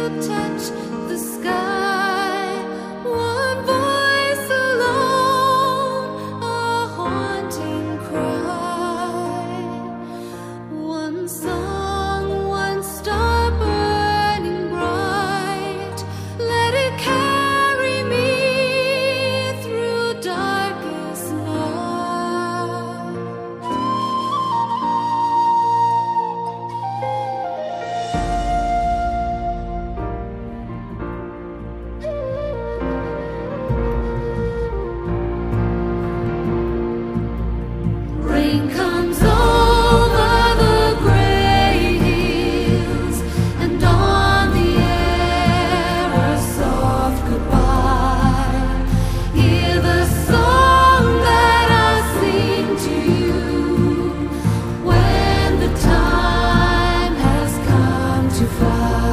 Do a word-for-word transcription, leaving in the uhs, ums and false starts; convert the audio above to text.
touch the sky. One voice alone, a haunting cry. One song, one star burning bright. Let it carry me through darkest night. Rain comes over the gray hills, and on the air a soft goodbye. Hear the song that I sing to you when the time has come to fly.